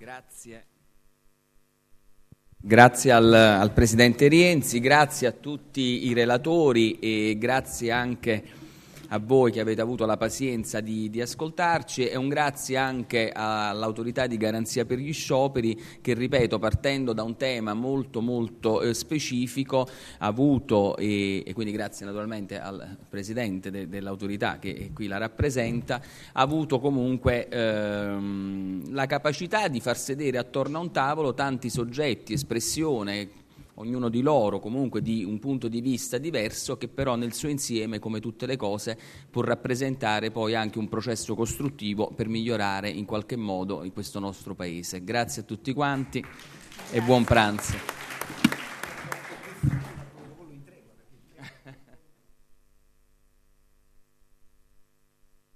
Grazie al Presidente Rienzi, grazie a tutti i relatori e grazie anche a voi che avete avuto la pazienza di ascoltarci, e un grazie anche all'autorità di garanzia per gli scioperi che, ripeto, partendo da un tema molto specifico, ha avuto, e quindi grazie naturalmente al Presidente dell'autorità che qui la rappresenta, ha avuto comunque la capacità di far sedere attorno a un tavolo tanti soggetti, espressione ognuno di loro comunque di un punto di vista diverso, che però nel suo insieme, come tutte le cose, può rappresentare poi anche un processo costruttivo per migliorare in qualche modo in questo nostro Paese. Grazie a tutti quanti e buon pranzo.